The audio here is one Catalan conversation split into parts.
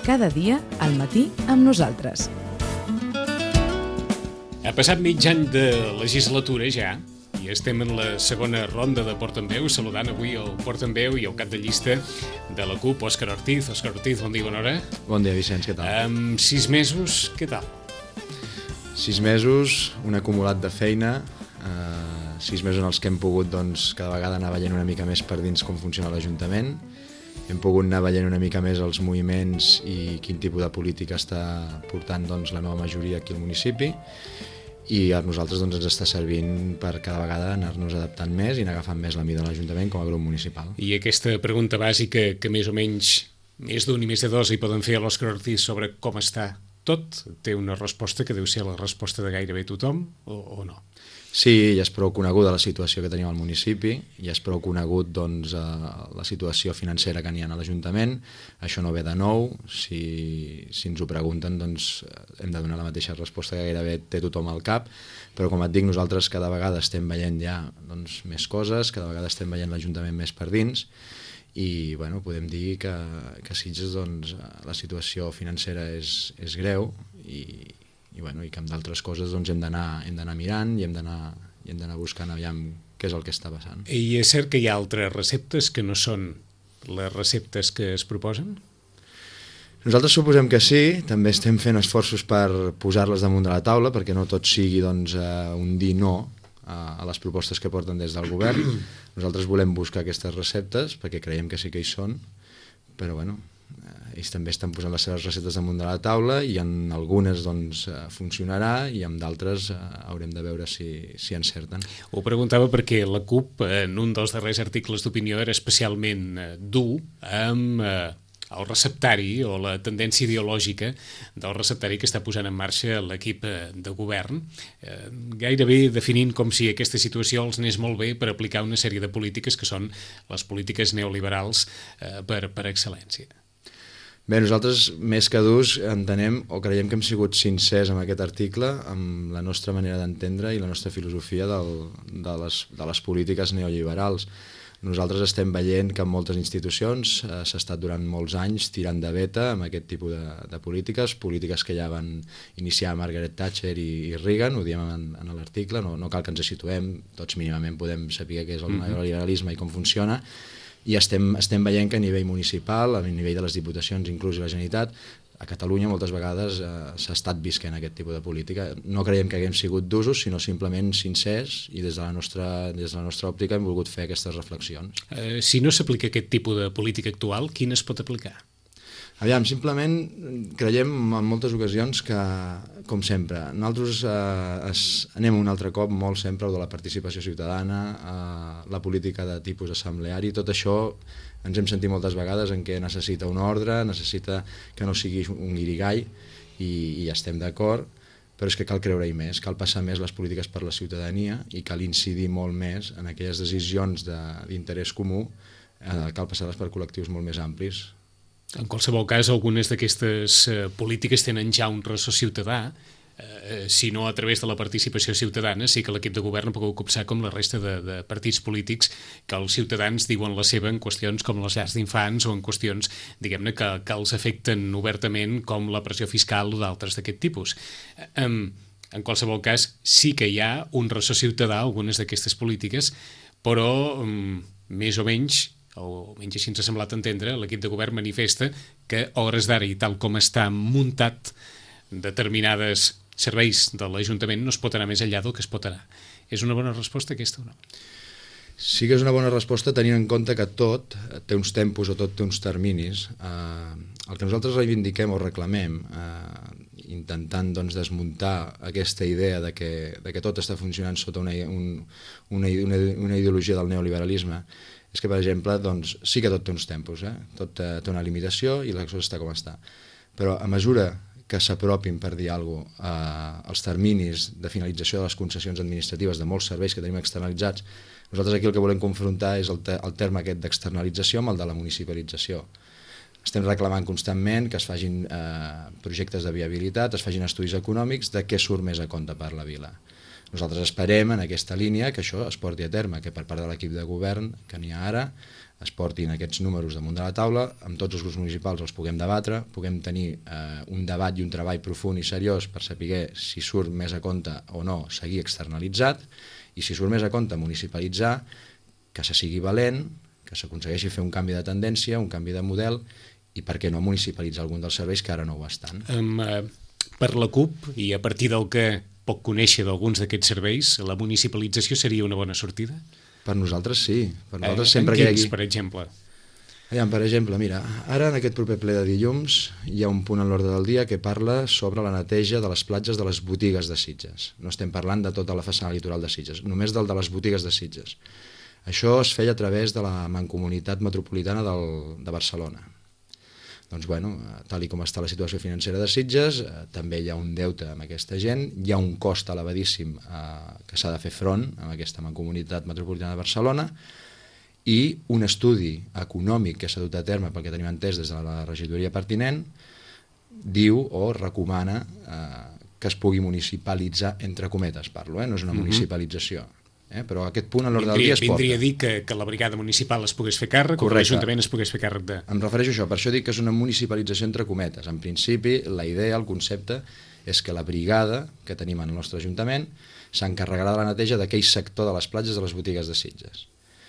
cada dia al matí amb nosaltres. Ha passat mig any de legislatura ja, i estem en la segona ronda de Portaveu, saludant avui el portaveu i el cap de llista de la CUP, Òscar Ortiz. Òscar Ortiz, bon dia, bona hora. Bon dia, Vicenç, què tal? Amb 6 mesos, què tal? 6 mesos, un acumulat de feina, 6 mesos en els que hem pogut cada vegada anar veient una mica més per dins com funciona l'Ajuntament, hem pogut anar veient una mica més els moviments i quin tipus de política està portant la nova majoria aquí al municipi, i a nosaltres ens està servint per cada vegada anar-nos adaptant més i anar agafant més la mida de l'Ajuntament com a grup municipal. I aquesta pregunta bàsica que més o menys més d'un i més de dos hi poden fer a l'Òscar Ortiz sobre com està tot, té una resposta que deu ser la resposta de gairebé tothom o no? Sí, ja és prou coneguda la situació que tenim al municipi, ja és prou conegut la situació financera que n'hi ha a l'Ajuntament, això no ve de nou, si ens ho pregunten hem de donar la mateixa resposta que gairebé té tothom al cap, però com et dic, nosaltres cada vegada estem veient ja més coses, cada vegada estem veient l'Ajuntament més per dins, i podem dir que a Sitges la situació financera és greu i que amb d'altres coses hem d'anar mirant i hem d'anar buscant aviam què és el que està passant. I és cert que hi ha altres receptes que no són les receptes que es proposen? Nosaltres suposem que sí, també estem fent esforços per posar-les damunt de la taula perquè no tot sigui un dir no a les propostes que porten des del govern. Nosaltres volem buscar aquestes receptes perquè creiem que sí que hi són, però ells també estan posant les seves receptes damunt de la taula i en algunes funcionarà i en d'altres haurem de veure si encerten. Ho preguntava perquè la CUP en un dels darrers articles d'opinió era especialment dur amb el receptari o la tendència ideològica del receptari que està posant en marxa l'equip de govern, gairebé definint com si aquesta situació els anés molt bé per aplicar una sèrie de polítiques que són les polítiques neoliberals per excel·lència. Bé, nosaltres més que durs entenem o creiem que hem sigut sincers amb aquest article, amb la nostra manera d'entendre i la nostra filosofia de les polítiques neoliberals. Nosaltres estem veient que en moltes institucions s'ha estat durant molts anys tirant de veta amb aquest tipus de polítiques que ja van iniciar Margaret Thatcher i Reagan, ho diem en l'article, no cal que ens situem, tots mínimament podem saber què és el neoliberalisme i com funciona, i estem veient que a nivell municipal, a nivell de les diputacions, inclús la Generalitat, a Catalunya moltes vegades s'ha estat visquent aquest tipus de política. No creiem que haguem sigut d'usos, sinó simplement sincers, i des de la nostra òptica hem volgut fer aquestes reflexions. Si no s'aplica aquest tipus de política actual, quina es pot aplicar? Aviam, simplement creiem en moltes ocasions que, com sempre, nosaltres anem un altre cop molt sempre de la participació ciutadana, la política de tipus assembleari, tot això ens hem sentit moltes vegades en què necessita un ordre, necessita que no sigui un guirigall, i estem d'acord, però és que cal creure-hi més, cal passar més les polítiques per la ciutadania i cal incidir molt més en aquelles decisions d'interès comú, cal passar-les per col·lectius molt més amplis. En qualsevol cas, algunes d'aquestes polítiques tenen ja un ressò ciutadà, si no a través de la participació ciutadana, sí que l'equip de govern ha pogut copsar com la resta de partits polítics que els ciutadans diuen la seva en qüestions com les llars d'infants o en qüestions, diguem-ne, que els afecten obertament com la pressió fiscal o d'altres d'aquest tipus. En qualsevol cas, sí que hi ha un ressò ciutadà a algunes d'aquestes polítiques, però més o menys així ens ha semblat entendre, l'equip de govern manifesta que a hores d'ara i tal com està muntat determinades serveis de l'Ajuntament no es pot anar més enllà del que es pot anar. És una bona resposta aquesta o no? Sí que és una bona resposta tenint en compte que tot té uns tempos o tot té uns terminis. El que nosaltres reivindiquem o reclamem, intentant desmuntar aquesta idea de que tot està funcionant sota una ideologia del neoliberalisme, és que, per exemple, sí que tot té uns tempos, tot té una limitació i la cosa està com està. Però a mesura que s'apropin, per dir alguna cosa, als terminis de finalització de les concessions administratives de molts serveis que tenim externalitzats, nosaltres aquí el que volem confrontar és el terme aquest d'externalització amb el de la municipalització. Estem reclamant constantment que es facin projectes de viabilitat, es facin estudis econòmics de què surt més a compte per la vila. Nosaltres esperem en aquesta línia que això es porti a terme, que per part de l'equip de govern que n'hi ha ara es portin aquests números damunt de la taula, amb tots els grups municipals els puguem debatre, puguem tenir un debat i un treball profund i seriós per saber si surt més a compte o no seguir externalitzat, i si surt més a compte municipalitzar, que se sigui valent, que s'aconsegueixi fer un canvi de tendència, un canvi de model, i per què no municipalitzar algun dels serveis que ara no ho estan. Per la CUP, i a partir del que pot conèixer d'alguns d'aquests serveis, la municipalització seria una bona sortida? Per nosaltres sí. Per nosaltres sempre en quins, per exemple? Per exemple, mira, ara en aquest proper ple de dilluns hi ha un punt en l'ordre del dia que parla sobre la neteja de les platges de les botigues de Sitges. No estem parlant de tota la façana litoral de Sitges, només del de les botigues de Sitges. Això es feia a través de la Mancomunitat Metropolitana de Barcelona. Doncs, bueno, tal com està la situació financera de Sitges, també hi ha un deute amb aquesta gent, hi ha un cost elevadíssim que s'ha de fer front amb aquesta Mancomunitat Metropolitana de Barcelona, i un estudi econòmic que s'ha dut a terme, pel que tenim entès des de la regidoria pertinent, diu o recomana que es pugui municipalitzar, entre cometes parlo, no és una municipalització. Però aquest punt a l'ordre del dia es porta. Vindria a dir que la brigada municipal es pogués fer càrrec, o que l'Ajuntament es pogués fer càrrec de... Em refereixo a això, per això dic que és una municipalització entre cometes. En principi, la idea, el concepte, és que la brigada que tenim en el nostre Ajuntament s'encarregarà de la neteja d'aquell sector de les platges de les botigues de Sitges.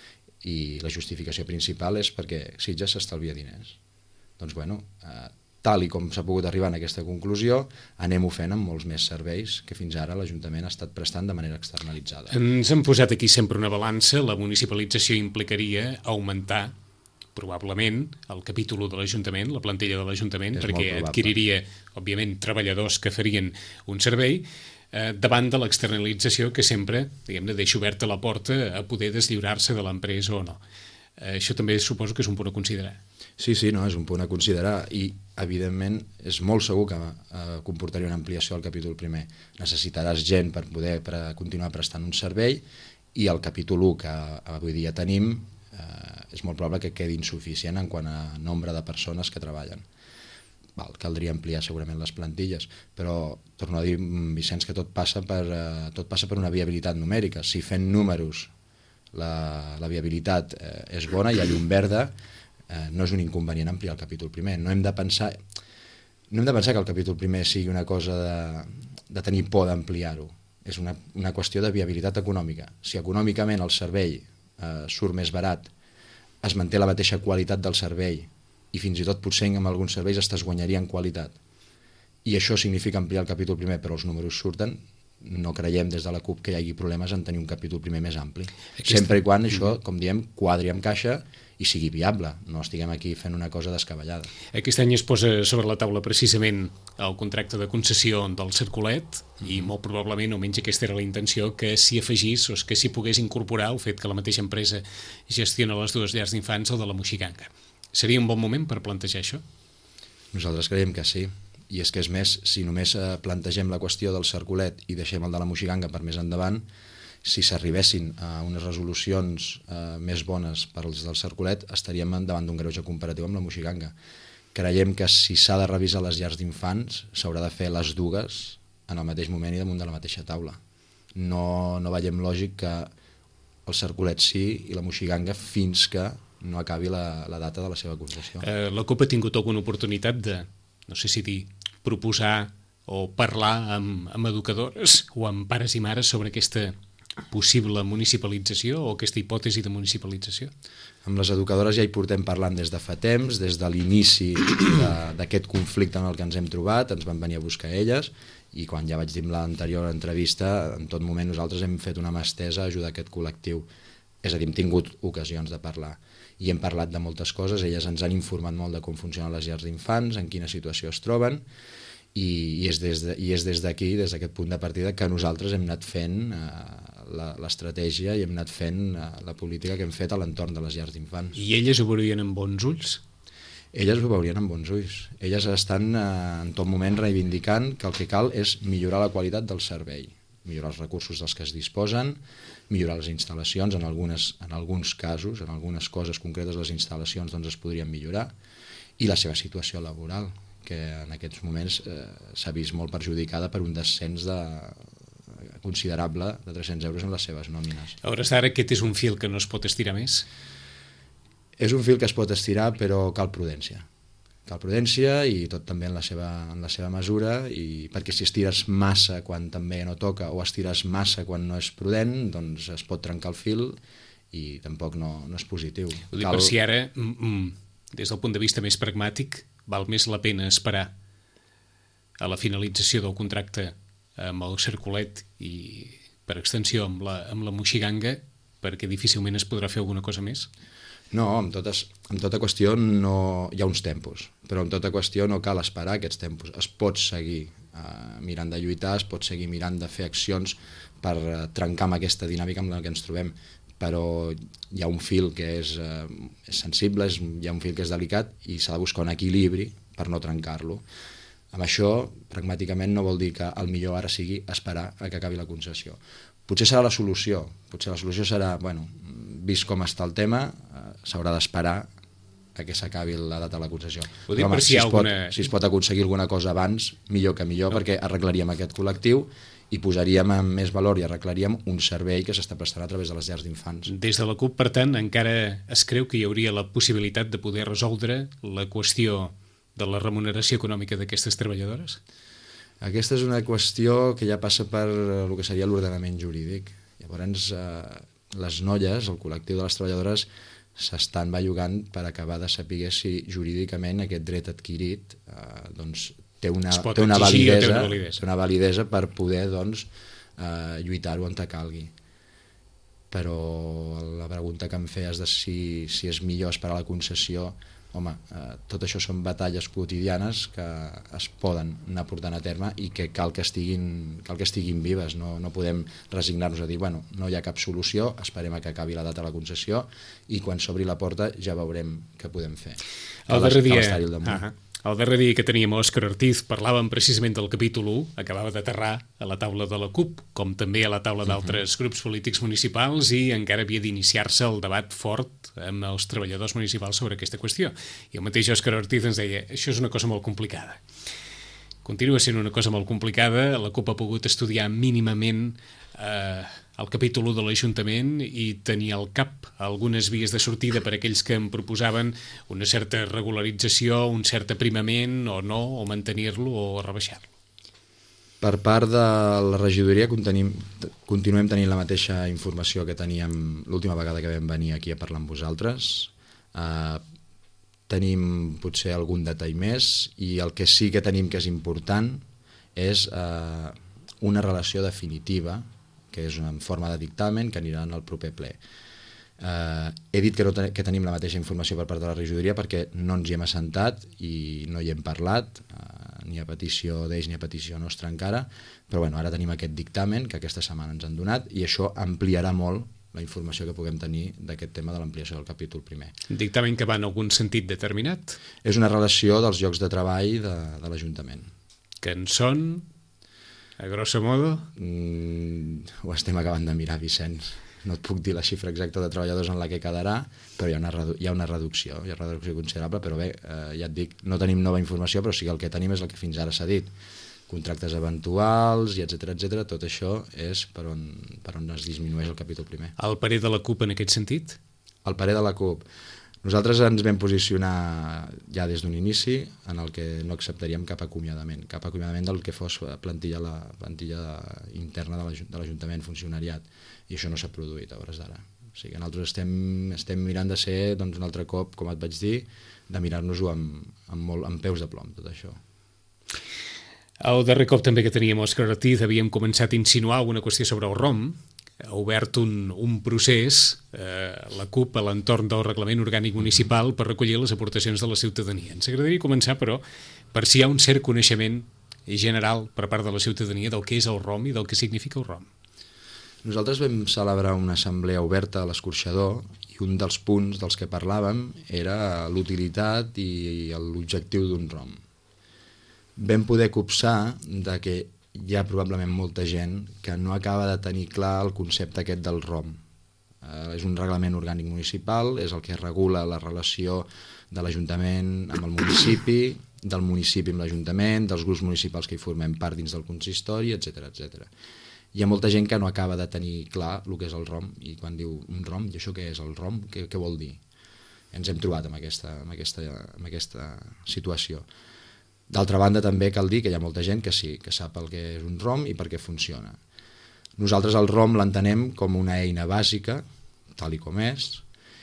I la justificació principal és perquè Sitges s'estalvia diners. Doncs, bueno, tal i com s'ha pogut arribar a aquesta conclusió, anem-ho fent amb molts més serveis que fins ara l'Ajuntament ha estat prestant de manera externalitzada. Ens hem posat aquí sempre una balança. La municipalització implicaria augmentar probablement el capítol de l'Ajuntament, la plantilla de l'Ajuntament, perquè adquiriria, òbviament, treballadors que farien un servei, davant de l'externalització que sempre, diguem-ne, deixa oberta la porta a poder deslliurar-se de l'empresa o no. Això també suposo que és un punt a considerar. Sí, no, és un punt a considerar, i evidentment és molt segur que comportaria una ampliació al capítol primer. Necessitaràs gent per poder continuar prestant un servei, i el capítol 1 que avui dia tenim és molt probable que quedi insuficient en quant a nombre de persones que treballen. Caldria ampliar segurament les plantilles, però torno a dir, Vicenç, que tot passa per una viabilitat numèrica. Si fent números la viabilitat és bona, hi ha llum verda, no és un inconvenient ampliar el capítol primer. No hem de pensar que el capítol primer sigui una cosa de tenir por d'ampliar-ho. És una qüestió de viabilitat econòmica. Si econòmicament el servei surt més barat, es manté la mateixa qualitat del servei, i fins i tot potser amb alguns serveis es guanyaria en qualitat, i això significa ampliar el capítol primer, però els números surten, no creiem des de la CUP que hi hagi problemes en tenir un capítol primer més ampli. Sempre i quan això, com diem, quadri amb caixa i sigui viable, no estiguem aquí fent una cosa descabellada. Aquest any es posa sobre la taula precisament el contracte de concessió del Circulet, i molt probablement, almenys aquesta era la intenció, que s'hi afegís o que s'hi pogués incorporar el fet que la mateixa empresa gestiona les dues llars d'infants o de la Moixiganga. Seria un bon moment per plantejar això? Nosaltres creiem que sí, i és que és més, si només plantegem la qüestió del Circulet i deixem el de la Moixiganga per més endavant, si s'arribessin a unes resolucions més bones per als del Circulet, estaríem davant d'un greuge comparatiu amb la Moixiganga. Creiem que si s'ha de revisar les llars d'infants, s'haurà de fer les dues en el mateix moment i damunt de la mateixa taula. No veiem lògic que el Circulet sí i la Moixiganga fins que no acabi la data de la seva concessió. La CUP ha tingut alguna oportunitat de, no sé si dir, proposar o parlar amb educadores o amb pares i mares sobre aquesta possible municipalització o aquesta hipòtesi de municipalització? Amb les educadores ja hi portem parlant des de fa temps, des de l'inici d'aquest conflicte en el que ens hem trobat, ens van venir a buscar elles, i quan ja vaig dir en l'anterior entrevista, en tot moment nosaltres hem fet una mà estesa a ajudar aquest col·lectiu. És a dir, hem tingut ocasions de parlar i hem parlat de moltes coses, elles ens han informat molt de com funcionen les llars d'infants, en quina situació es troben, i és des d'aquí, des d'aquest punt de partida, que nosaltres hem anat fent l'estratègia i hem anat fent la política que hem fet a l'entorn de les llars d'infants. I elles ho veurien amb bons ulls? Elles ho veurien amb bons ulls. Elles estan en tot moment reivindicant que el que cal és millorar la qualitat del servei, millorar els recursos dels que es disposen, millorar les instal·lacions, en alguns casos, en algunes coses concretes les instal·lacions doncs es podrien millorar, i la seva situació laboral, que en aquests moments s'ha vist molt perjudicada per un descens considerable de 300 euros en les seves nòmines. A hores d'ara aquest és un fil que no es pot estirar més? És un fil que es pot estirar, però cal prudència. Cal prudència i tot també en la seva mesura, i perquè si estires massa quan també no toca o estires massa quan no és prudent, doncs es pot trencar el fil i tampoc no és positiu. Ho dic per si ara, des del punt de vista més pragmàtic, val més la pena esperar a la finalització del contracte amb el Cercolet i, per extensió, amb la Moixiganga, perquè difícilment es podrà fer alguna cosa més? No, en tota qüestió no hi ha uns tempos, però en tota qüestió no cal esperar aquests tempos. Es pot seguir mirant de lluitar, es pot seguir mirant de fer accions per trencar amb aquesta dinàmica amb la que ens trobem, però hi ha un fil que és sensible, hi ha un fil que és delicat i s'ha de buscar un equilibri per no trencar-lo. Amb això, pragmàticament, no vol dir que el millor ara sigui esperar a que acabi la concessió. Potser serà la solució, serà, bueno, vist com està el tema, s'haurà d'esperar a que s'acabi la data de la concessió. Però, home, si es pot aconseguir alguna cosa abans, millor que millor, perquè arreglaríem aquest col·lectiu i posaríem en més valor i arreglaríem un servei que s'està prestant a través de les llars d'infants. Des de la CUP, per tant, encara es creu que hi hauria la possibilitat de poder resoldre la qüestió de la remuneració econòmica d'aquestes treballadores? Aquesta és una qüestió que ja passa per el que seria l'ordenament jurídic. Llavors, les noies, el col·lectiu de les treballadores, s'estan bellugant per acabar de saber si jurídicament aquest dret adquirit té una validesa per poder lluitar-ho on te calgui. Però la pregunta que em feies de si és millor esperar la concessió, home, tot això són batalles quotidianes que es poden anar portant a terme i que cal que estiguin vives. No podem resignar-nos a dir, bueno, no hi ha cap solució, esperem a que acabi la data de la concessió i quan s'obri la porta ja veurem què podem fer. El darrer dia que teníem Òscar Ortiz parlàvem precisament del capítol 1, acabava d'aterrar a la taula de la CUP, com també a la taula d'altres grups polítics municipals, i encara havia d'iniciar-se el debat fort amb els treballadors municipals sobre aquesta qüestió. I el mateix Òscar Ortiz ens deia, això és una cosa molt complicada. Continua sent una cosa molt complicada, la CUP ha pogut estudiar mínimament el capítol 1 de l'Ajuntament i tenir al cap algunes vies de sortida per a aquells que em proposaven una certa regularització, un cert aprimament o no, o mantenir-lo o rebaixar-lo. Per part de la regidoria continuem tenint la mateixa informació que teníem l'última vegada que vam venir aquí a parlar amb vosaltres. Tenim potser algun detall més i el que sí que tenim que és important és una relació definitiva que és en forma de dictamen que anirà en el proper ple. He dit que tenim la mateixa informació per part de la regidoria perquè no ens hi hem assentat i no hi hem parlat, ni a petició d'ells ni a petició nostra encara, però bueno, ara tenim aquest dictamen que aquesta setmana ens han donat i això ampliarà molt la informació que puguem tenir d'aquest tema de l'ampliació del capítol primer. Dictamen que va en algun sentit determinat? És una relació dels llocs de treball de l'Ajuntament. Que en són, a grosso modo? Ho estem acabant de mirar, Vicenç. No et puc dir la xifra exacta de treballadors en la que quedarà, però hi ha una reducció considerable, però bé, ja et dic, no tenim nova informació, però sí que el que tenim és el que fins ara s'ha dit. Contractes eventuals, i etcètera, tot això és per on es disminueix el capítol primer. El parer de la CUP en aquest sentit? El parer de la CUP. Nosaltres ens vam posicionar ja des d'un inici en el que no acceptaríem cap acomiadament del que fos la plantilla interna de l'Ajuntament, funcionariat, i això no s'ha produït a hores d'ara. O sigui, nosaltres estem mirant de ser un altre cop, com et vaig dir, de mirar-nos-ho amb peus de plom, tot això. El darrer cop també que teníem Òscar Ortiz havíem començat a insinuar alguna qüestió sobre el ROM. Ha obert un procés, la CUP, a l'entorn del Reglament Orgànic Municipal per recollir les aportacions de la ciutadania. Ens agradaria començar, però, per si hi ha un cert coneixement general per part de la ciutadania del que és el ROM i del que significa el ROM. Nosaltres vam celebrar una assemblea oberta a l'Escorxador i un dels punts dels que parlàvem era l'utilitat i l'objectiu d'un ROM. Vam poder copsar que hi ha probablement molta gent que no acaba de tenir clar el concepte aquest del ROM. És un reglament orgànic municipal, és el que regula la relació de l'Ajuntament amb el municipi, del municipi amb l'Ajuntament, dels grups municipals que hi formem part dins del consistori, etcètera. hi ha molta gent que no acaba de tenir clar el que és el ROM, i quan diu un ROM, i això què és el ROM? Què vol dir? Ens hem trobat amb aquesta situació. D'altra banda, també cal dir que hi ha molta gent que sí, que sap el que és un ROM i per què funciona. Nosaltres el ROM l'entenem com una eina bàsica, tal i com és,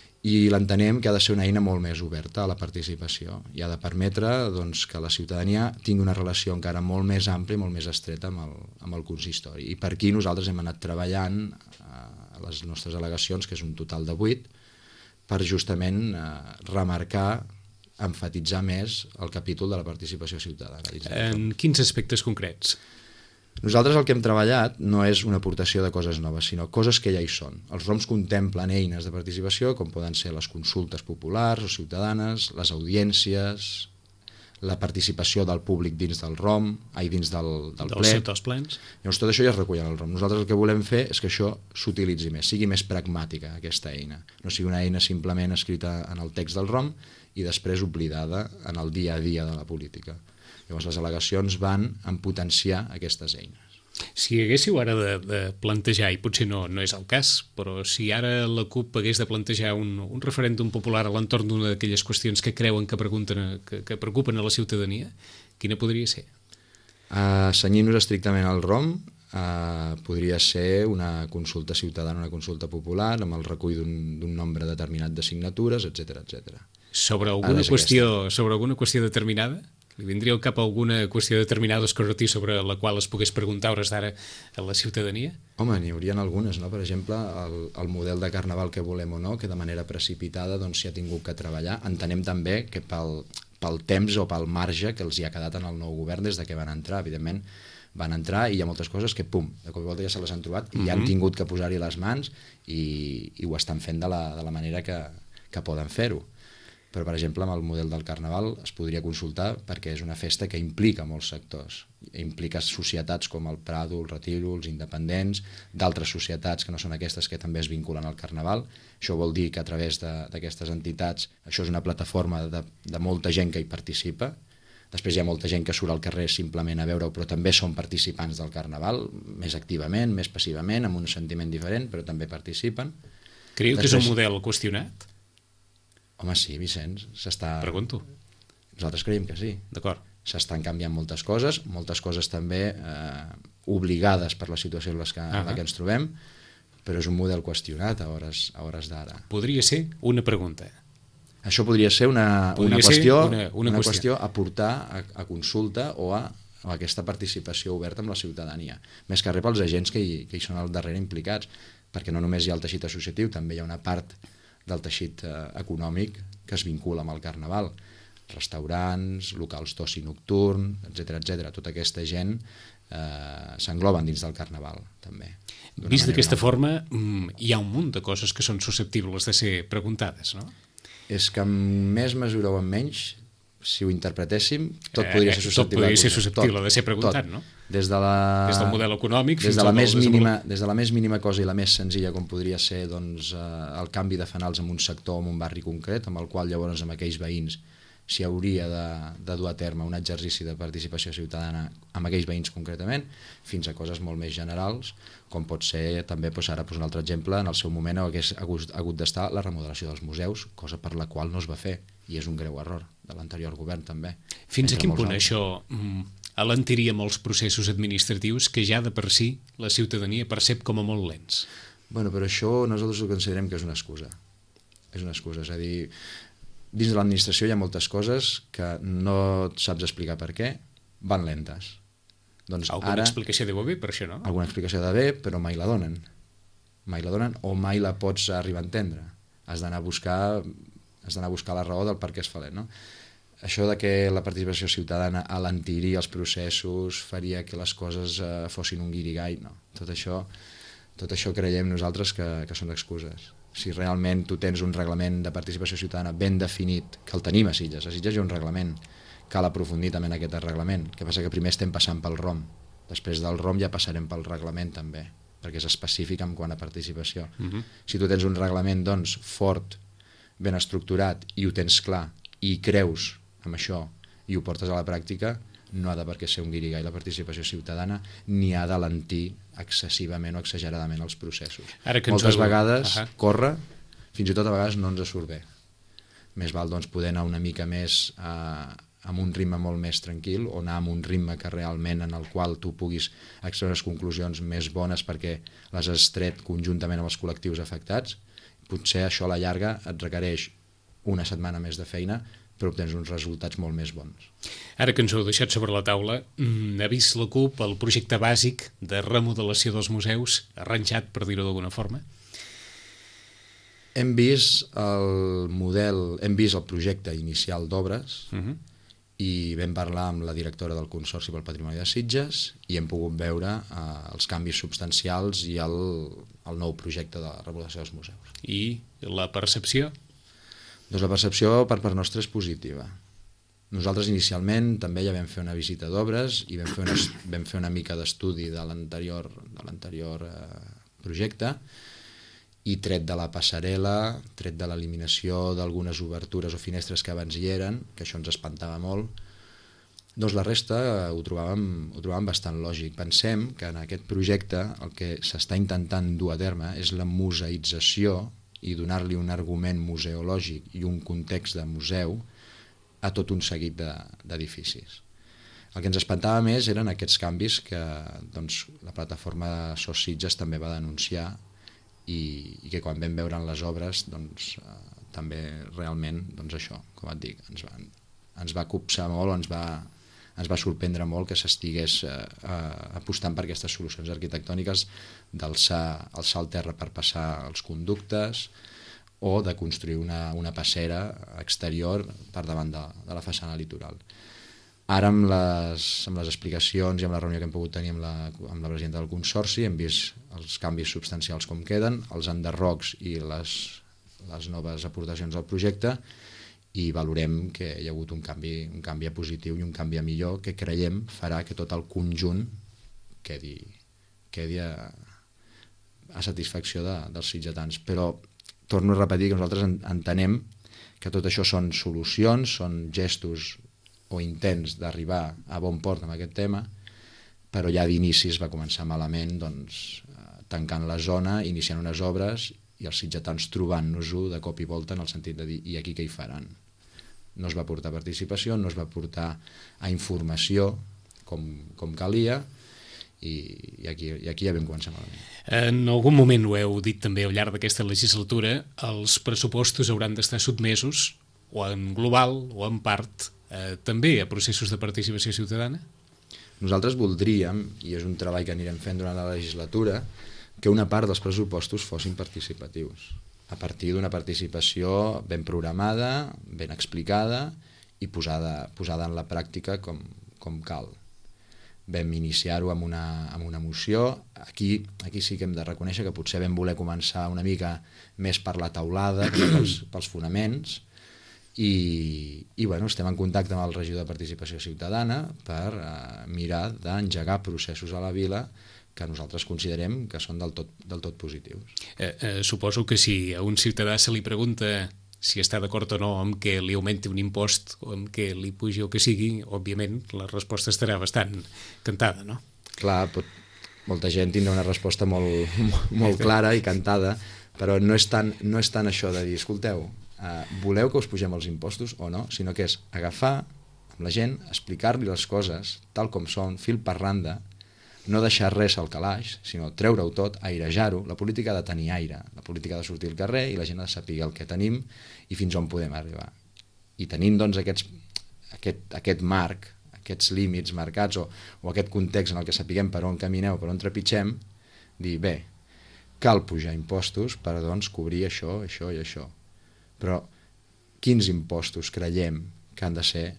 i l'entenem que ha de ser una eina molt més oberta a la participació i ha de permetre doncs, que la ciutadania tingui una relació encara molt més àmplia i molt més estreta amb el consistori. I per aquí nosaltres hem anat treballant a les nostres al·legacions, que és un total de 8, per justament remarcar, emfatitzar més el capítol de la participació ciutadana. En quins aspectes concrets? Nosaltres el que hem treballat no és una aportació de coses noves, sinó coses que ja hi són. Els ROMs contemplen eines de participació, com poden ser les consultes populars o ciutadanes, les audiències, la participació del públic dins del ROM, dins del ple. Dels plens. Llavors, tot això ja es recull en el ROM. Nosaltres el que volem fer és que això s'utilitzi més, sigui més pragmàtica, aquesta eina. No sigui una eina simplement escrita en el text del ROM i després oblidada en el dia a dia de la política. Llavors les al·legacions van en potenciar aquestes eines. Si haguéssiu ara de plantejar, i potser no és el cas, però si ara la CUP hagués de plantejar un referèndum popular a l'entorn d'una d'aquelles qüestions que creuen que preocupen a la ciutadania, quina podria ser? Cenyint-nos estrictament al ROM, podria ser una consulta ciutadana, una consulta popular, amb el recull d'un nombre determinat de signatures, etc. Sobre alguna qüestió determinada? Li vindria al cap alguna qüestió determinada escorretí sobre la qual es pogués preguntar hores d'ara a la ciutadania? Home, n'hi haurien algunes, no? Per exemple, el model de carnaval que volem o no, que de manera precipitada doncs, s'hi ha tingut que treballar. Entenem també que pel temps o pel marge que els hi ha quedat en el nou govern des de que van entrar. Evidentment, van entrar i hi ha moltes coses que, pum, de cop i volta ja se les han trobat i ja han tingut que posar-hi les mans i ho estan fent de la manera que poden fer-ho. Però, per exemple, amb el model del carnaval es podria consultar perquè és una festa que implica molts sectors. Implica societats com el Prado, el Retiro, els independents, d'altres societats que no són aquestes que també es vinculen al carnaval. Això vol dir que a través d'aquestes entitats, això és una plataforma de molta gent que hi participa. Després hi ha molta gent que surt al carrer simplement a veure-ho, però també són participants del carnaval, més activament, més passivament, amb un sentiment diferent, però també participen. Creieu que és un model qüestionat? Home, sí, Vicenç, Pregunto. Nosaltres creiem que sí. D'acord. S'estan canviant moltes coses també obligades per la situació en la que ens trobem, però és un model qüestionat a hores d'ara. Podria ser una pregunta. Això podria ser una qüestió a portar a consulta o a aquesta participació oberta amb la ciutadania, més que res pels agents que hi són al darrere implicats, perquè no només hi ha el teixit associatiu, també hi ha una part del teixit econòmic que es vincula amb el carnaval, restaurants, locals d'oci nocturn, etc. Tota aquesta gent s'engloben dins del carnaval, també. Vist d'aquesta forma, hi ha un munt de coses que són susceptibles de ser preguntades, no? És que en més mesura o en menys, si ho interpretéssim, tot podria ser susceptible de ser preguntat, no? Des del model econòmic fins al des de la més mínima cosa i la més senzilla, com podria ser doncs, el canvi de fanals en un sector o en un barri concret, amb el qual llavors amb aquells veïns s'hi hauria de dur a terme un exercici de participació ciutadana amb aquells veïns concretament, fins a coses molt més generals, com pot ser també, ara poso un altre exemple, en el seu moment hagués hagut d'estar la remodelació dels museus, cosa per la qual no es va fer, i és un greu error de l'anterior govern també. Fins a quin punt això alentiria molts processos administratius que ja de per si la ciutadania percep com a molt lents? Bueno, però això nosaltres ho considerem que és una excusa. És una excusa, és a dir, dins de l'administració hi ha moltes coses que no saps explicar per què, van lentes. Doncs alguna explicació deu haver per això, no? Alguna explicació deu haver, però mai la donen. Mai la donen o mai la pots arribar a entendre. Has d'anar a buscar la raó del per què es fa lent, no? Això de que la participació ciutadana alentiria els processos, faria que les coses fossin un guirigall, no. Tot això creiem nosaltres que són excuses. Si realment tu tens un reglament de participació ciutadana ben definit, que el tenim a Sitges hi ha un reglament, cal aprofundir també en aquest reglament, que passa que primer estem passant pel ROM, després del ROM ja passarem pel reglament també, perquè és específic en quant a participació. Si tu tens un reglament doncs fort, ben estructurat i ho tens clar i creus amb això i ho portes a la pràctica, no ha de per què ser un guirigall la participació ciutadana, ni ha d'alentir excessivament o exageradament els processos. Moltes vegades corre, fins i tot a vegades no ens surt bé. Més val doncs, poder anar una mica més amb un ritme molt més tranquil, o anar amb un ritme que realment en el qual tu puguis extreure les conclusions més bones perquè les has tret conjuntament amb els col·lectius afectats. Potser això a la llarga et requereix una setmana més de feina, però obtens uns resultats molt més bons. Ara que ens ho heu deixat sobre la taula, ha vist la CUP el projecte bàsic de remodelació dels museus arranjat, per dir-ho d'alguna forma? Hem vist el projecte inicial d'obres i vam parlar amb la directora del Consorci pel Patrimoni de Sitges i hem pogut veure els canvis substancials i el nou projecte de remodelació dels museus. I la percepció? Doncs la percepció per part nostra és positiva. Nosaltres inicialment també ja vam fer una visita d'obres i vam fer una mica d'estudi de l'anterior projecte, i tret de la passarel·la, tret de l'eliminació d'algunes obertures o finestres que abans hi eren, que això ens espantava molt, doncs la resta ho trobàvem bastant lògic. Pensem que en aquest projecte el que s'està intentant dur a terme és la museïtzació i donar-li un argument museològic i un context de museu a tot un seguit d'edificis. El que ens espantava més eren aquests canvis que doncs, la plataforma SOS Sitges també va denunciar i que quan vam veure en les obres doncs, també realment doncs això, com et dic, ens va copsar molt, ens va sorprendre molt que s'estigués apostant per aquestes solucions arquitectòniques d'alçar el terra per passar els conductes o de construir una passera exterior per davant de la façana litoral. Ara amb les explicacions i amb la reunió que hem pogut tenir amb la presidenta del Consorci hem vist els canvis substancials com queden, els enderrocs i les noves aportacions al projecte, i valorem que hi ha hagut un canvi positiu i un canvi a millor que creiem farà que tot el conjunt quedi a satisfacció dels sitgetans. Però torno a repetir que nosaltres entenem que tot això són solucions, són gestos o intents d'arribar a bon port amb aquest tema, però ja d'inici es va començar malament, doncs, tancant la zona, iniciant unes obres i els sitgetans trobant-nos-ho de cop i volta en el sentit de dir, i aquí què hi faran? No es va portar participació, no es va portar a informació com calia, i aquí ja vam començar malament. En algun moment ho heu dit també al llarg d'aquesta legislatura, els pressupostos hauran d'estar sotmesos, o en global o en part, també a processos de participació ciutadana? Nosaltres voldríem, i és un treball que anirem fent durant la legislatura, que una part dels pressupostos fossin participatius, a partir d'una participació ben programada, ben explicada i posada en la pràctica com cal. Vam iniciar-ho amb una moció. Aquí sí que hem de reconèixer que potser vam voler començar una mica més per la teulada, pels fonaments, i bueno, estem en contacte amb el regidor de Participació Ciutadana per mirar d'engegar processos a la vila que nosaltres considerem que són del tot positius. Suposo que si a un ciutadà se li pregunta si està d'acord o no amb que li augmenti un impost o amb que li pugi o que sigui, òbviament la resposta estarà bastant cantada, no? Clar, molta gent tindrà una resposta molt clara i cantada, però no és tant això de dir, escolteu, voleu que us pugem els impostos o no, sinó que és agafar amb la gent, explicar-li les coses tal com són, fil per randa, no deixar res al calaix, sinó treure-ho tot, airejar-ho. La política ha de tenir aire, la política ha de sortir al carrer i la gent ha de saber el que tenim i fins on podem arribar. I tenint doncs aquest marc, aquests límits marcats o aquest context en el que sapiguem per on camineu, per on trepitgem, dir, bé, cal pujar impostos per doncs cobrir això i això. Però quins impostos creiem que han de ser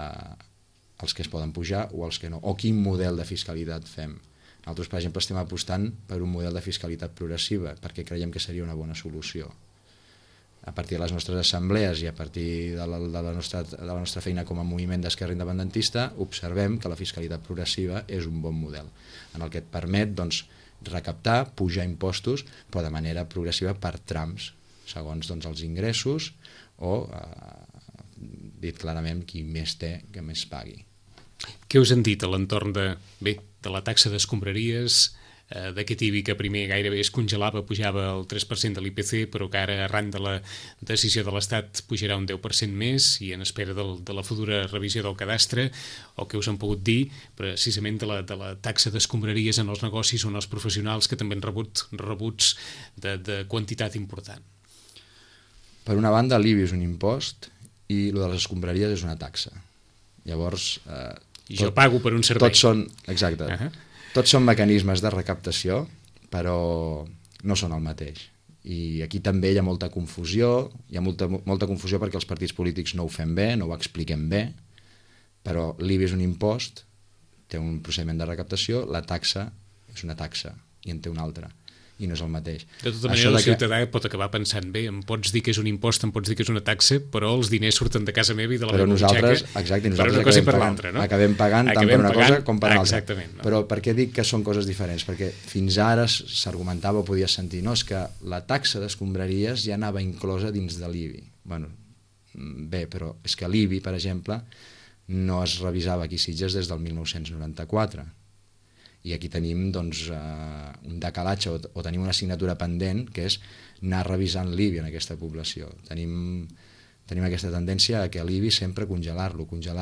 els que es poden pujar o els que no? O quin model de fiscalitat fem? Nosaltres, per exemple, estem apostant per un model de fiscalitat progressiva perquè creiem que seria una bona solució. A partir de les nostres assemblees i a partir de la nostra feina com a moviment d'esquerra independentista, observem que la fiscalitat progressiva és un bon model, en el que et permet doncs, recaptar, pujar impostos, però de manera progressiva per trams, segons doncs, els ingressos o, dit clarament, qui més té, que més pagui. Què us han dit a l'entorn de la taxa d'escombraries, d'aquest IBI que primer gairebé es congelava, pujava el 3% de l'IPC, però que ara, arran de la decisió de l'Estat, pujarà un 10% més i en espera de la futura revisió del cadastre, o què us han pogut dir precisament de la taxa d'escombraries en els negocis o en els professionals, que també han rebut rebuts de quantitat important? Per una banda, l'IBI és un impost i el de les escombraries és una taxa. Llavors... jo pago per un servei. Tots són, exacte. Tots són mecanismes de recaptació, però no són el mateix. I aquí també hi ha molta confusió, hi ha molta confusió perquè els partits polítics no ho fem bé, no ho expliquem bé, però l'IBI és un impost, té un procediment de recaptació, la taxa és una taxa i en té una altra, i no és el mateix. De tota manera, el ciutadà pot acabar pensant, bé, em pots dir que és un impost, em pots dir que és una taxa, però els diners surten de casa meva i de la meva butxaca, exacte, per una cosa i per l'altra, no? Acabem pagant tant per una cosa com per l'altra. No? Però per què dic que són coses diferents? Perquè fins ara s'argumentava o podies sentir, no, és que la taxa d'escombraries ja anava inclosa dins de l'IBI. Bueno, bé, però és que l'IBI, per exemple, no es revisava aquí a Sitges des del 1994. I aquí tenim doncs, un decalatge o tenim una assignatura pendent, que és anar revisant l'IBI en aquesta població. Tenim aquesta tendència a que l'IBI sempre congelar-lo.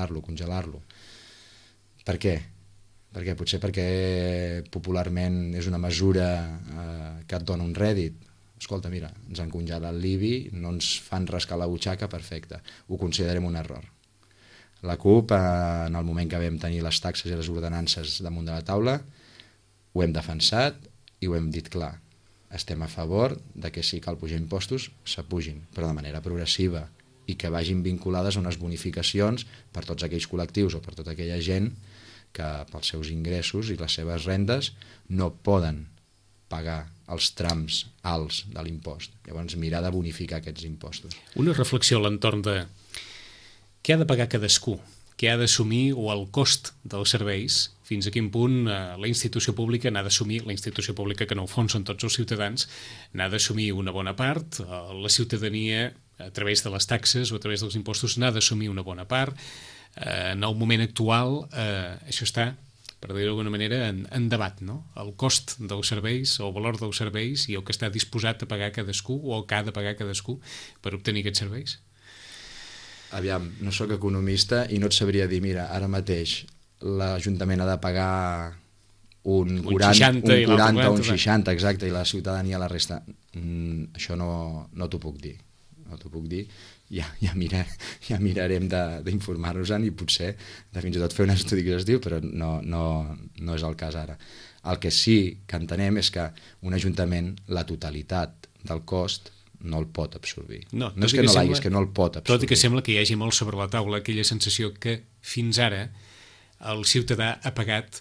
Per què? Potser perquè popularment és una mesura que et dona un rèdit. Escolta, mira, ens han congelat l'IBI, no ens fan rascar la butxaca, perfecte. Ho considerem un error. La CUP, en el moment que vam tenir les taxes i les ordenances damunt de la taula, ho hem defensat i ho hem dit clar. Estem a favor de que si cal pujar impostos, s'apugin, però de manera progressiva i que vagin vinculades a unes bonificacions per tots aquells col·lectius o per tota aquella gent que pels seus ingressos i les seves rendes no poden pagar els trams alts de l'impost. Llavors, mirar de bonificar aquests impostos. Una reflexió a l'entorn de què ha de pagar cadascú, què ha d'assumir o el cost dels serveis, fins a quin punt la institució pública n'ha d'assumir, la institució pública que en el fons són tots els ciutadans, n'ha d'assumir una bona part, la ciutadania a través de les taxes o a través dels impostos n'ha d'assumir una bona part. En el moment actual això està, per dir-ho d'alguna manera, en debat, no? El cost dels serveis, el valor dels serveis i el que està disposat a pagar cadascú o el que ha de pagar cadascú per obtenir aquests serveis. Aviam, no sóc economista i no et sabria dir, mira, ara mateix l'Ajuntament ha de pagar un 40 o un 60, exacte, i la ciutadania la resta. Això no t'ho puc dir. No t'ho puc dir. Ja mirarem d'informar-nos-en i potser de fins i tot fer un estudi exhaustiu, però no és el cas ara. El que sí que entenem és que un ajuntament, la totalitat del cost, no el pot absorbir. No és que no l'hagi, és que no el pot absorbir. Tot i que sembla que hi hagi molt sobre la taula aquella sensació que fins ara el ciutadà ha pagat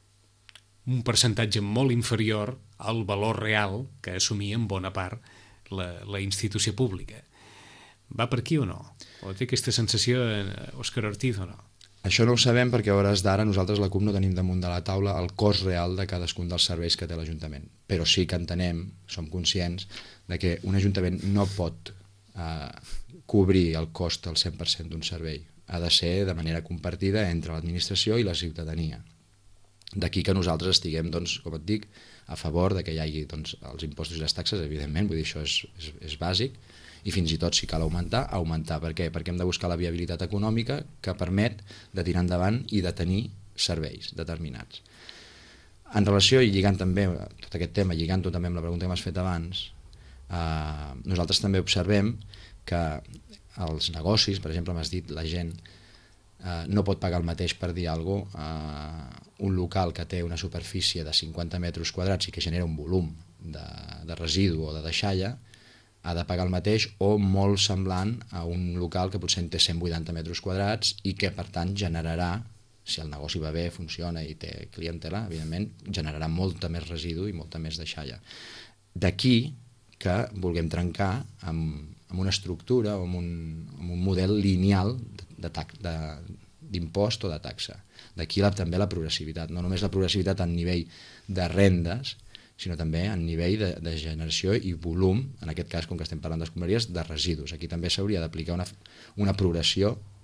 un percentatge molt inferior al valor real que assumia en bona part la institució pública. Va per aquí o no? O té aquesta sensació Òscar Ortiz o no? Això no ho sabem perquè a hores d'ara nosaltres la CUP no tenim damunt de la taula el cost real de cadascun dels serveis que té l'Ajuntament. Però sí que entenem, som conscients, de que un Ajuntament no pot cobrir el cost al 100% d'un servei. Ha de ser de manera compartida entre l'administració i la ciutadania. D'aquí que nosaltres estiguem, doncs, com et dic, a favor de que hi hagi doncs, els impostos i les taxes, evidentment, vull dir, això és bàsic, i fins i tot si cal augmentar. Per què? Perquè hem de buscar la viabilitat econòmica que permet de tirar endavant i de tenir serveis determinats. En relació, i lligant també tot aquest tema, lligant-ho també amb la pregunta que m'has fet abans, nosaltres també observem que els negocis, per exemple, m'has dit, la gent no pot pagar el mateix, per dir alguna cosa, un local que té una superfície de 50 metres quadrats i que genera un volum de residu o de deixalla, ha de pagar el mateix o molt semblant a un local que potser en té 180 metres quadrats i que, per tant, generarà, si el negoci va bé, funciona i té clientela, evidentment, generarà molta més residu i molta més deixalla. D'aquí que vulguem trencar amb una estructura o amb un model lineal d'impost o de taxa. D'aquí també la progressivitat, no només la progressivitat a nivell de rendes, sinó també a nivell de generació i volum, en aquest cas, com que estem parlant d'escombraries, de residus. Aquí també s'hauria d'aplicar una progressió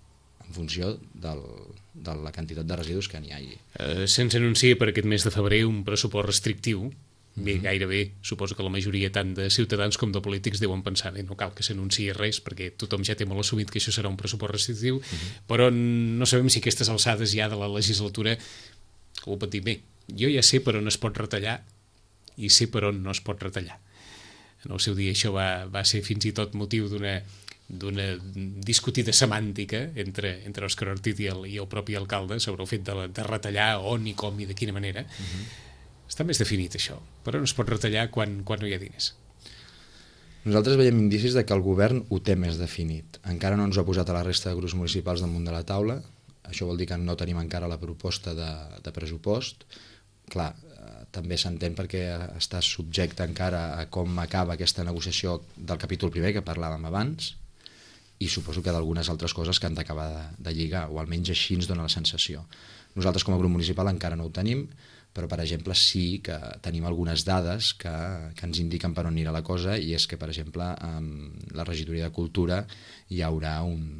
en funció de la quantitat de residus que n'hi hagi. Se'ns anuncia per aquest mes de febrer un pressupost restrictiu. Bé, gairebé, suposo que la majoria tant de ciutadans com de polítics deuen pensar no cal que s'anunciï res perquè tothom ja té molt assumit que això serà un pressupost restrictiu, però no sabem si aquestes alçades ja de la legislatura ho pot dir bé. Jo ja sé per on es pot retallar i sé per on no es pot retallar. En el seu dia això va ser fins i tot motiu d'una discutida semàntica entre Òscar Ortiz i el propi alcalde sobre el fet de retallar on i com i de quina manera. Està més definit això, però no es pot retallar quan no hi ha diners. Nosaltres veiem indicis de que el govern ho té més definit. Encara no ens ho ha posat a la resta de grups municipals damunt de la taula. Això vol dir que no tenim encara la proposta de pressupost. Clar, també s'entén perquè està subjecte encara a com acaba aquesta negociació del capítol primer que parlàvem abans, i suposo que d'algunes altres coses que han d'acabar de lligar, o almenys així ens dona la sensació. Nosaltres com a grup municipal encara no ho tenim, però per exemple sí que tenim algunes dades que ens indiquen per on anirà la cosa, i és que per exemple amb la regidoria de Cultura hi haurà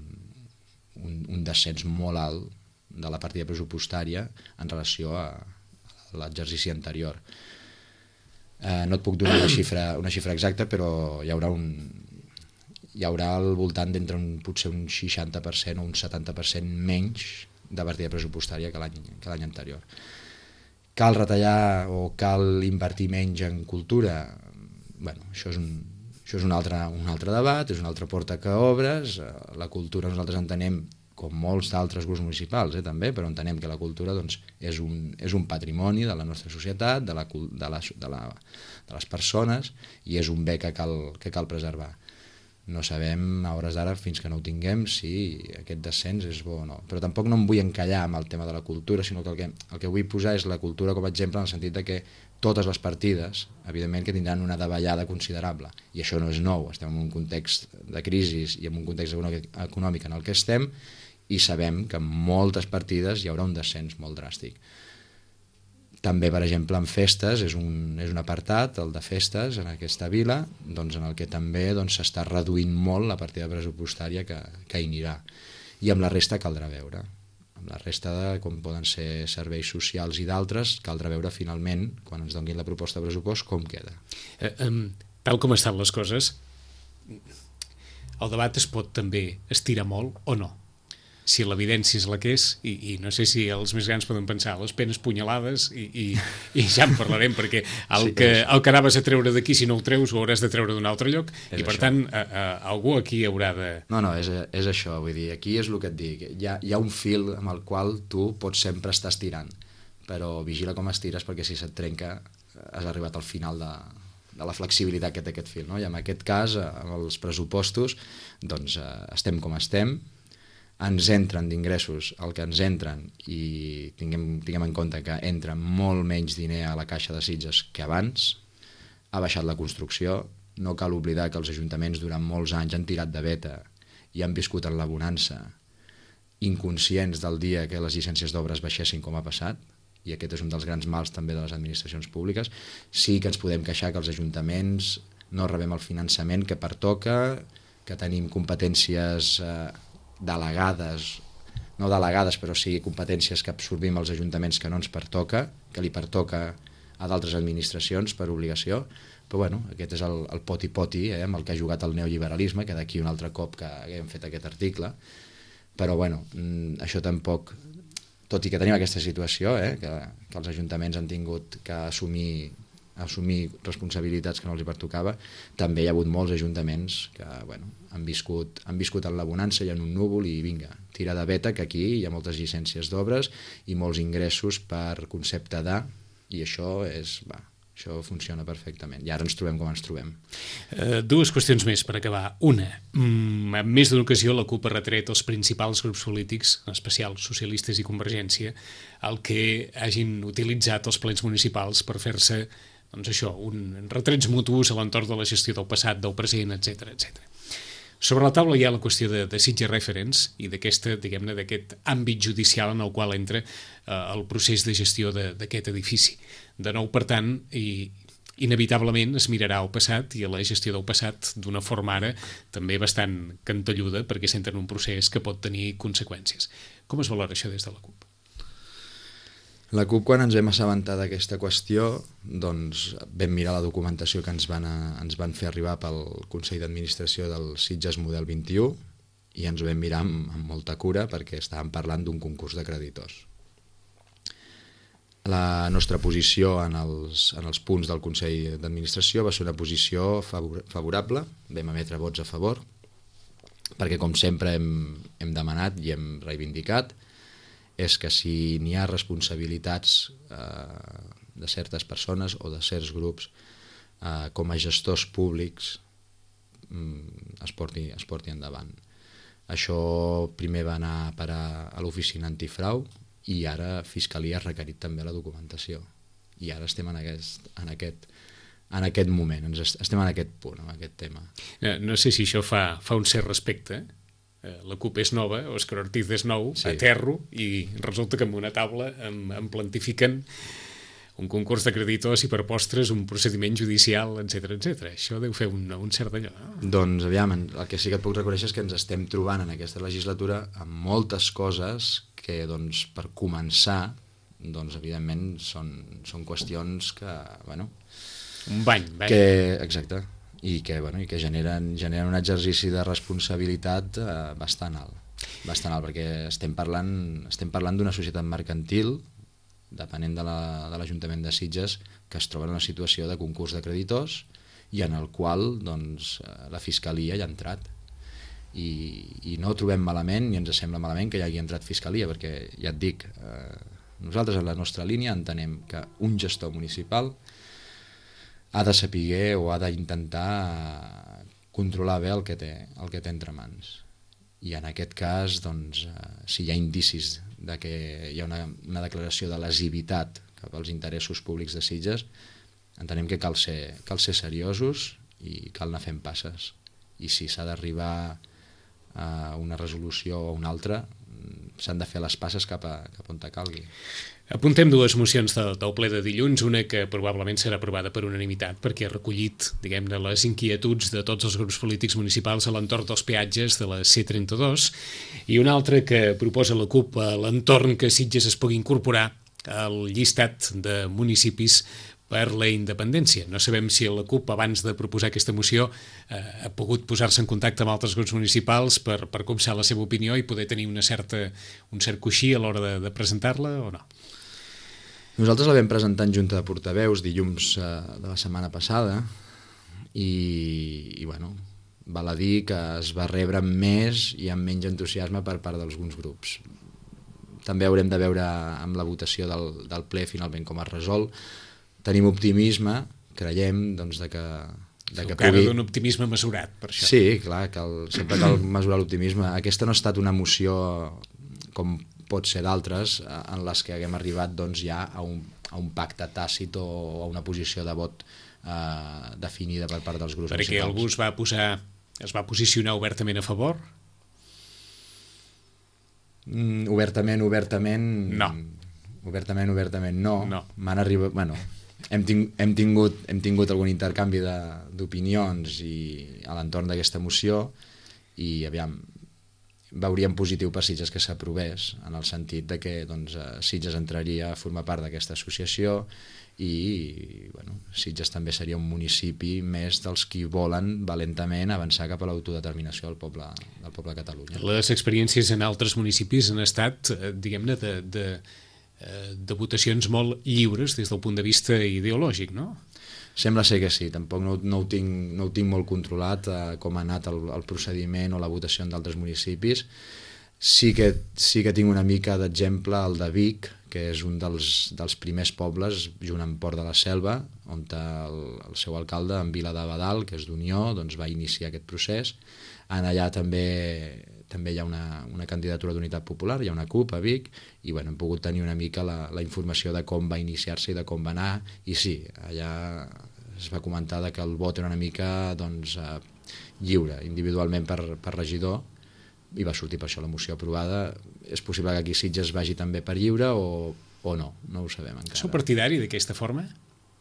un descens molt alt de la partida pressupostària en relació a l'exercici anterior. No et puc donar una xifra exacta, però hi haurà al voltant d'entre potser un 60% o un 70% menys de partida pressupostària que l'any anterior. Cal retallar o cal invertir menys en cultura? Bueno, això és un altre debat, és una altra porta que obres. La cultura nosaltres entenem, com molts d'altres grups municipals també, però entenem que la cultura doncs, és un patrimoni de la nostra societat, de les persones, i és un bé que cal preservar. No sabem a hores d'ara, fins que no ho tinguem, si aquest descens és bo o no. Però tampoc no em vull encallar amb el tema de la cultura, sinó que el que vull posar és la cultura com a exemple, en el sentit de que totes les partides, evidentment, que tindran una davallada considerable. I això no és nou, estem en un context de crisi i en un context econòmic en el que estem, i sabem que en moltes partides hi haurà un descens molt dràstic. També, per exemple, en festes, és un apartat, el de festes, en aquesta vila, doncs, en el que també s'està reduint molt la partida pressupostària que hi anirà. I amb la resta caldrà veure. Amb la resta, com poden ser serveis socials i d'altres, caldrà veure finalment, quan ens donin la proposta de pressupost, com queda. Tal com estan les coses, el debat es pot també estirar molt o no? Si l'evidència és la que és, i no sé si els més grans poden pensar les penes punyalades, i ja en parlarem, perquè el que anaves a treure d'aquí, si no ho treus, ho hauràs de treure d'un altre lloc, i per tant algú aquí haurà de... No, és això, vull dir, aquí és el que et dic, hi ha un fil amb el qual tu pots sempre estar estirant, però vigila com estires, perquè si se't trenca has arribat al final de la flexibilitat que té aquest fil, no? I en aquest cas, amb els pressupostos, doncs estem com estem, ens entren d'ingressos el que ens entren, i tinguem en compte que entra molt menys diner a la caixa de Sitges que abans, ha baixat la construcció, no cal oblidar que els ajuntaments durant molts anys han tirat de veta i han viscut en la bonança, inconscients del dia que les llicències d'obres baixessin com ha passat, i aquest és un dels grans mals també de les administracions públiques. Sí que ens podem queixar que els ajuntaments no rebem el finançament que pertoca, que tenim competències delegades, no delegades, però sí competències que absorbim als ajuntaments que no ens pertoca, que li pertoca a d'altres administracions per obligació, però bueno, aquest és el poti-poti amb el que ha jugat el neoliberalisme, que d'aquí un altre cop que hem fet aquest article, però bueno, això tampoc, tot i que tenim aquesta situació, que els ajuntaments han tingut que assumir responsabilitats que no els hi pertocava, també hi ha hagut molts ajuntaments que han viscut en la bonança i en un núvol, i vinga, tira de veta, que aquí hi ha moltes llicències d'obres i molts ingressos per concepte de, i això funciona perfectament, i ara ens trobem com ens trobem. Dues qüestions més per acabar. Una, en més d'una ocasió la CUP ha retret als principals grups polítics, en especial socialistes i Convergència, el que hagin utilitzat els plens municipals per fer-se retrets mutus a l'entorn de la gestió del passat, del present, etc. Sobre la taula hi ha la qüestió de Sitges Reference i d'aquest àmbit judicial en el qual entra el procés de gestió d'aquest edifici. De nou, per tant, i inevitablement es mirarà al passat i a la gestió del passat d'una forma ara també bastant cantelluda, perquè s'entra en un procés que pot tenir conseqüències. Com es valora això des de la CUP? La CUP, quan ens vam assabentar d'aquesta qüestió, doncs vam mirar la documentació que ens van fer arribar pel Consell d'Administració del Sitges Model 21 i ens ho vam mirar amb molta cura perquè estàvem parlant d'un concurs de creditors. La nostra posició en els punts del Consell d'Administració va ser una posició favorable, vam emetre vots a favor, perquè com sempre hem demanat i hem reivindicat, és que si n'hi ha responsabilitats de certes persones o de certs grups com a gestors públics es porti endavant. Això primer va anar a parar a l'oficina antifrau i ara Fiscalia ha requerit també la documentació. I ara estem en aquest moment, estem en aquest punt, en aquest tema. No sé si això fa un cert respecte. La CUP és nova, Òscar Ortiz és nou, sí. Aterro, i resulta que en una taula em plantifiquen un concurs de creditors i per postres un procediment judicial, etc etc. Això deu fer un cert d'allò. Doncs aviam, el que sí que et puc reconèixer és que ens estem trobant en aquesta legislatura amb moltes coses que, doncs, per començar, doncs, evidentment, són qüestions que, bueno... Un bany. Exacte, i que generen un exercici de responsabilitat bastant alt, perquè estem parlant d'una societat mercantil, depenent de l'Ajuntament de Sitges, que es troba en una situació de concurs de creditors i en el qual doncs, la Fiscalia hi ha entrat. I no ho trobem malament, ni ens sembla malament que hi hagi entrat Fiscalia, perquè ja et dic, nosaltres en la nostra línia entenem que un gestor municipal ha de saber o ha d'intentar controlar bé el que té entre mans. I en aquest cas, doncs, si hi ha indicis de que hi ha una declaració de lesivitat cap als interessos públics de Sitges, entenem que cal ser seriosos i cal anar fent passes. I si s'ha d'arribar a una resolució o una altra, s'han de fer les passes cap on calgui. Apuntem dues mocions del ple de dilluns, una que probablement serà aprovada per unanimitat perquè ha recollit, diguem-ne, les inquietuds de tots els grups polítics municipals a l'entorn dels peatges de la C32, i una altra que proposa la CUP a l'entorn que Sitges es pugui incorporar al llistat de municipis per la independència. No sabem si la CUP, abans de proposar aquesta moció, ha pogut posar-se en contacte amb altres grups municipals per copsar la seva opinió i poder tenir un cert coixí a l'hora de presentar-la o no? Nosaltres la vam presentar en Junta de Portaveus dilluns de la setmana passada i bueno, val a dir que es va rebre amb més i amb menys entusiasme per part d'alguns grups. També haurem de veure amb la votació del ple finalment com es resol. Tenim optimisme, creiem doncs, de que pugui... d'un optimisme mesurat, per això. Sí, clar, sempre cal mesurar l'optimisme. Aquesta no ha estat una moció com pot ser d'altres en les que haguem arribat doncs, ja a un pacte tàcit o a una posició de vot definida per part dels grups municipals. Perquè algú es va posicionar obertament a favor? Obertament no. Obertament no. M'han arribat... Bueno, hem tingut algun intercanvi d'opinions a l'entorn d'aquesta moció i aviam, veuríem positiu per Sitges que s'aprovés, en el sentit de que doncs, Sitges entraria a formar part d'aquesta associació i bueno, Sitges també seria un municipi més dels qui volen valentament avançar cap a l'autodeterminació del poble de Catalunya. Les experiències en altres municipis han estat, diguem-ne, de votacions molt lliures des del punt de vista ideològic, no? Sembla ser que sí, tampoc no ho tinc molt controlat com ha anat el procediment o la votació en d'altres municipis. Sí que tinc una mica d'exemple el de Vic, que és un dels primers pobles, junt amb Port de la Selva, on el seu alcalde, en Vila d'Abadal, que és d'Unió, doncs va iniciar aquest procés. Allà també hi ha una candidatura d'Unitat Popular, hi ha una CUP a Vic, i bueno, hem pogut tenir una mica la informació de com va iniciar-se i de com va anar, i sí, allà es va comentar que el vot era una mica doncs, lliure, individualment per regidor, i va sortir per això la moció aprovada. És possible que aquí Sitges vagi també per lliure o no ho sabem encara. Sou partidari d'aquesta forma?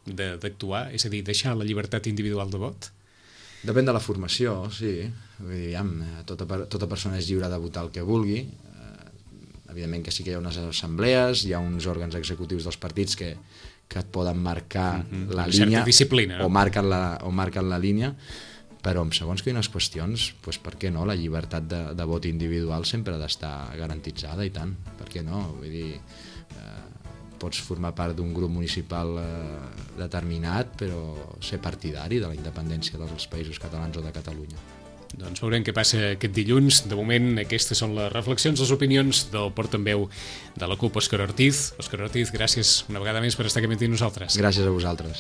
d'actuar? És a dir, deixar la llibertat individual de vot? Depèn de la formació, sí. Vull dir, tota persona és lliure de votar el que vulgui. Evidentment que sí que hi ha unes assemblees, hi ha uns òrgans executius dels partits que et poden marcar la línia disciplina, no? o marquen la línia, però en segons quines qüestions, doncs per què no? La llibertat de vot individual sempre ha d'estar garantitzada, i tant, per què no? Vull dir, pots formar part d'un grup municipal determinat, però ser partidari de la independència dels països catalans o de Catalunya. Doncs veurem què passa aquest dilluns. De moment, aquestes són les reflexions, les opinions del portaveu de la CUP, Òscar Ortiz. Òscar Ortiz, gràcies una vegada més per estar aquí amb nosaltres. Gràcies a vosaltres.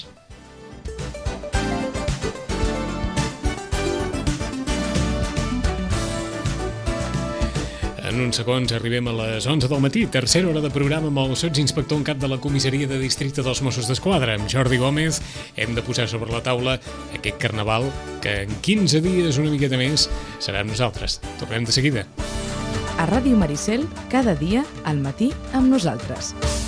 En uns segons arribem a les 11 del matí, tercera hora de programa amb el sotsinspector en cap de la comissaria de districte dels Mossos d'Esquadra, amb Jordi Gómez. Hem de posar sobre la taula aquest carnaval que en 15 dies, una miqueta més, serà amb nosaltres. Tornem de seguida. A Ràdio Maricel, cada dia, al matí, amb nosaltres.